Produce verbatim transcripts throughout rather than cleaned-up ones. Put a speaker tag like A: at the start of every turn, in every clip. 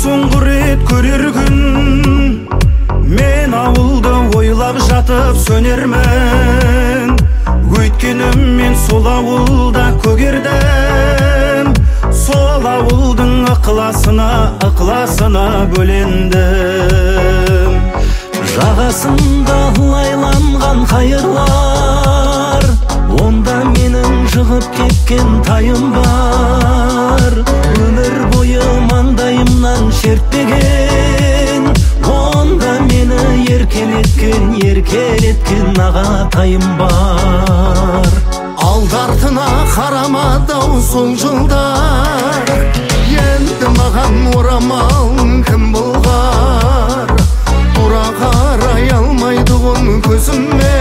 A: соңғы рет көрер күн мен ауылды ойлап жатып сөнермін. Өйткені мен сол ауылда көгердім, сол ауылдың ықыласына ықыласына бөлендім. Жағасында лайланған қайырлар, онда менің жығып кеткен тайым бар. Өмір бойы маңдайымнан шертпеген, онда мені еркелеткен, еркелеткен ағатайым бар. Алды-артына қарамады-ау сол жылдар, енді маған орамал кім болғар? Тура қарай алмайды ғын көзіме,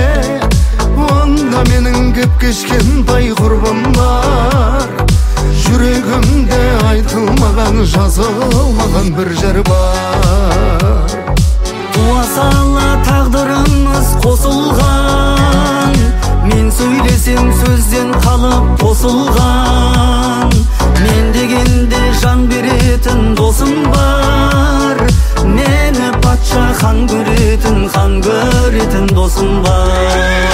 A: онда менің кеп кешкен бай құрбымдар. Жүрегімде айтылмаған, жазылмаған бір жыр бар. Туа сала тағдырымыз қосылған, мен сөйлесем сөзден қалып тосылған. Мен дегенде жан беретін досым бар, мені патша хан көретін, хан көретін досым бар.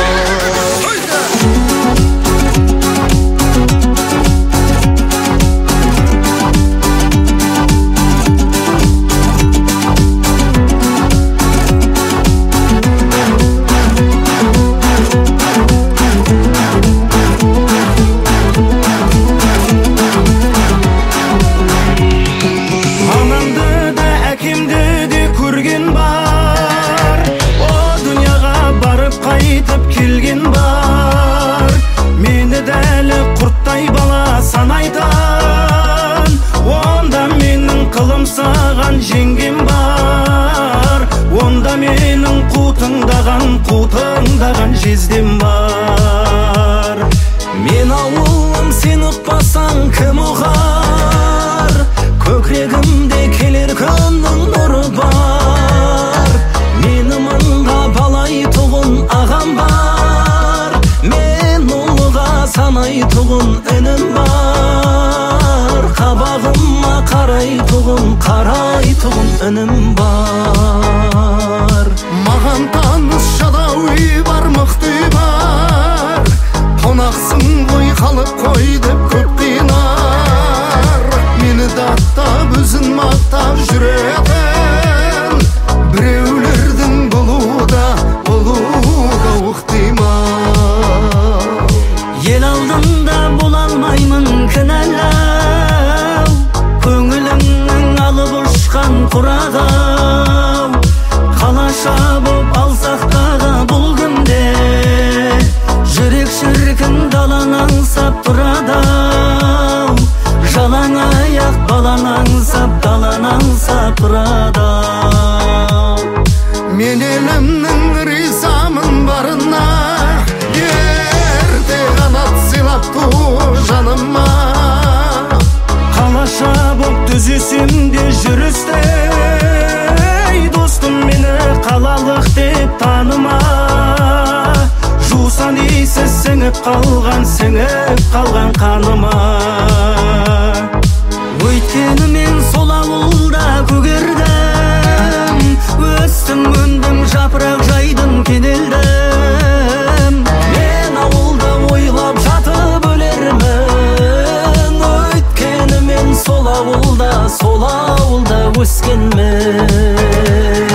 A: Саған жеңгем бар, онда менің қутыңдаған, қутыңдаған жездем бар. Мен ауылым, сен ұқпасаң кім ұғар? Көкірегімде келер күннің нұры бар. Мені мыңға балайтұғын ағам бар, мен ұлыға санайтұғын інім бар. Қабағыма қарайтұғын, қарайтұғын інім бар. Маған таныс жадауи бар, мықты бар. Қонақсың ғой, қалып қой деп көп қинар. Мені даттап, өзін мақтап жүретін, біреулердің болуда, болуда ұқтимал. Ел алдында бола алмаймын кінәлау, көңіліңнің алып ұшқан құрағау. Қалаша боп алсақ тағы бұл күнде, жүрек шіркін далан аңсап тұрадау. Жалаң аяқ балан аңсап, далан аңсап тұрадау. Мен елімнің ризамын барына, ерте қанат сыйлап ту жаныма. Қалаша боп түзесем де жүрістей, достым мені қалалық деп таныма. Жусан иісі сіңіп қалған, сіңіп қалған қаныма. Өйткені мен сол ауылда көгердім, өстім, өндім, жапырақ жайдым, кенелдім. Мен ауылды ойлап жатып өлермін, өйткені мен сол ауылда, сол ауылда өскенмін.